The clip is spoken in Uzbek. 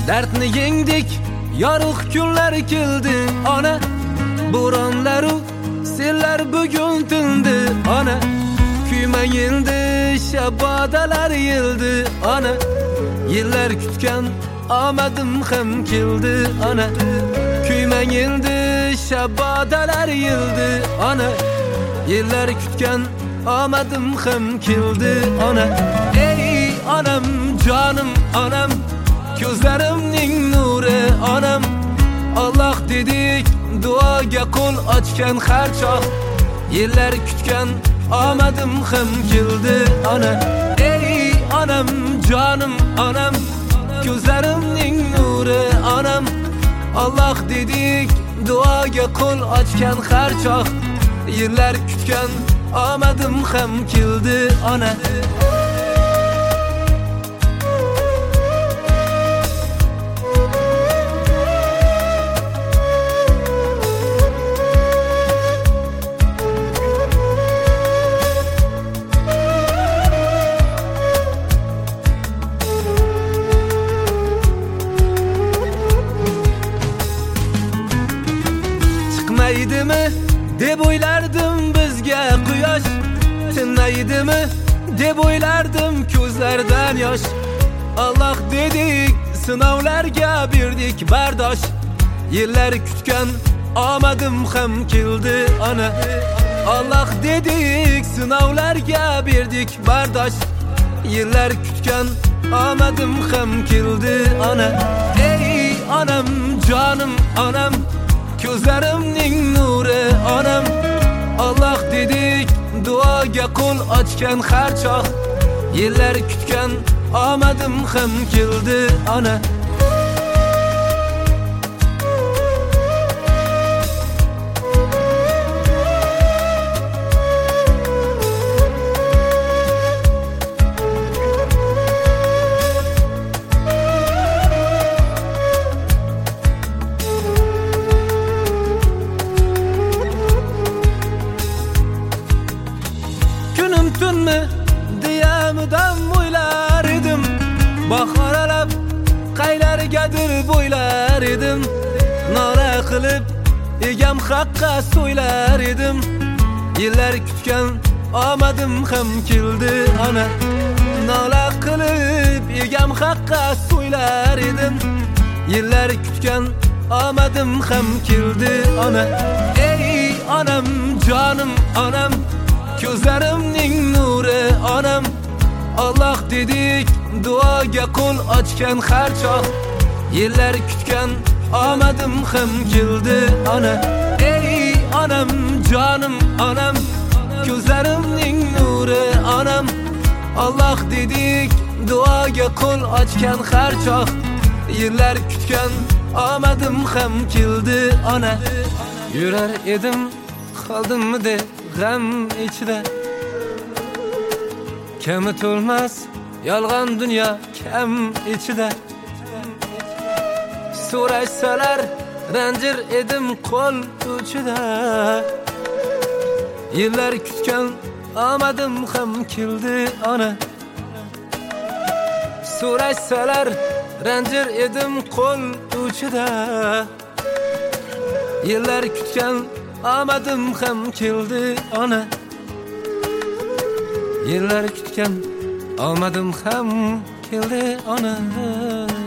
Dardni yengdik, yorug' kunlar keldi ona. Bo'ronlaru sellar bugun tindi ona. Kuymang endi shabodalar yildi ona. Yillar kutgan omadim ham keldi ona. Kuymang endi shabodalar yildi ona. Yillar kutgan omadim ham keldi ona. Ey onam, jonim onam, ko'zlarimning nuri onam. Alloh dedik, duoga qo'l ochgan har choq. Yillar kutgan omadim ham keldi ona. Ey onam, jonim onam, ko'zlarimning nuri onam. Alloh dedik, duoga qo'l ochgan har choq. Yillar kutgan omadim ham keldi ona. Chiqmaydimi deb o'ylardim bizga quyosh. Tinmaydimi deb o'ylardim ko'zlardan yosh. Alloh dedik, sinovlarga berdik bardosh. Yillar kutgan omadim ham keldi ona. Alloh dedik, sinovlarga berdik bardosh. Yillar kutgan omadim ham keldi ona. Ey onam, jonim onam, ko'zlarimning nuri onam. Alloh dedik, duoga qo'l ochgan har choq. Yillar kutgan omadim ham keldi ona. Tunmi diyamdan o'ylar edim. Bahor alab qaylargadir bo'ylar edim. Nola qilib egam haqqa so'ylar edim. Yillar kutgan omadim ham keldi ona. Nola qilib egam haqqa so'ylar edim. Yillar kutgan omadim ham keldi ona. Ey onam, jonim onam, ko'zlarimning nuri onam. Alloh dedik, duoga qo'l ochgan har choq. Yillar kutgan omadim ham keldi ona. Ey onam, jonim onam, ko'zlarimning nuri onam. Alloh dedik, duoga qo'l ochgan har choq. Yillar kutgan omadim ham keldi ona. Yurar edim, qoldimmi deb g'am ichida. Kami to'lmas yolg'on dunyo kam ichida. So'rashsalar ranjir edim qo'l uchida. Yillar kutgan omadim ham keldi ona. So'rashsalar ranjir edim qo'l uchida. Yillar kutgan omadim ham keldi ona. Yillar kutgan omadim ham keldi ona.